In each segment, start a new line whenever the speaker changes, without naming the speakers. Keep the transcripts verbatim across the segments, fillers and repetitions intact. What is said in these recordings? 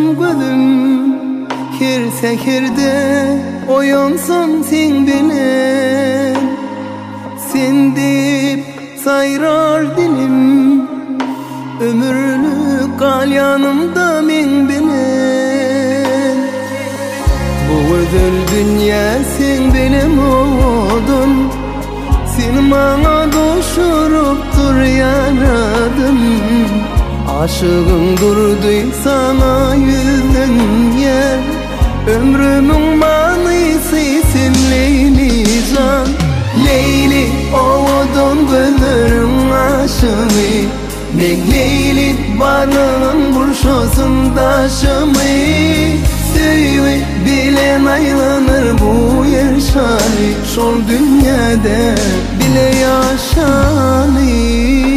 Oldun gözüm her seherde, oyansam sen bilen. Sen deyip sayrar dilim, ömürlük kal yanımda men bilen. Bu özel dünya sen benim oldun, sen bana doşurup dur yaradım. Aşığım durdu sana yüzün yer, ömrümün manisi sen Leyli can. Leyli oğudun gözlerin aşımı, men Leyli varlığın burşosun taşımı. Söyle bilen aylanır bu yer şari, şol dünyada bile yaşanır.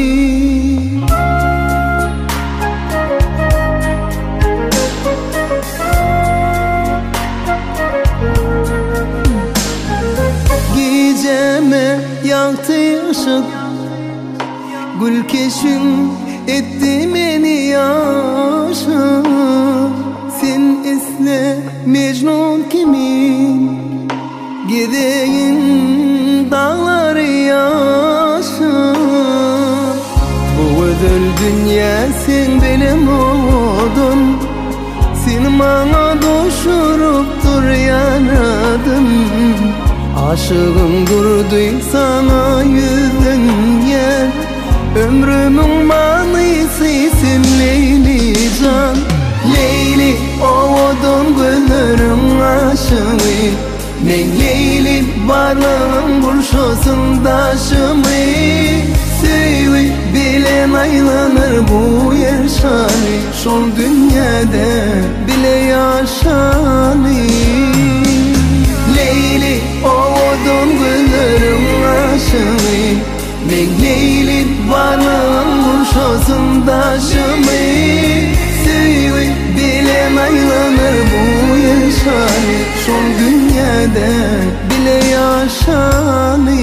Geceme yaktı ışık, gül keşfin etti beni yaşa. Sen isle Mecnun kimin, gideyim dağları yaşa. Bu özel dünya sen benim oldun, sen bana doşurup dur yaradım. Aşığım durdu sana yüzün yer, ömrümün manisi sen Leyli can. Leyli oğudun gözlerin aşımı, men Leyli varlığın burşosun taşımı. Söyle bilen aylanır bu yer şari, şol dünyada bile yaşanır. Leyli oğudun gözlerin aşımı, men Leyli varlığın burşosun taşımı. Söyle bilen aylanır bu yer şari, şol dünyada bile yaşanır.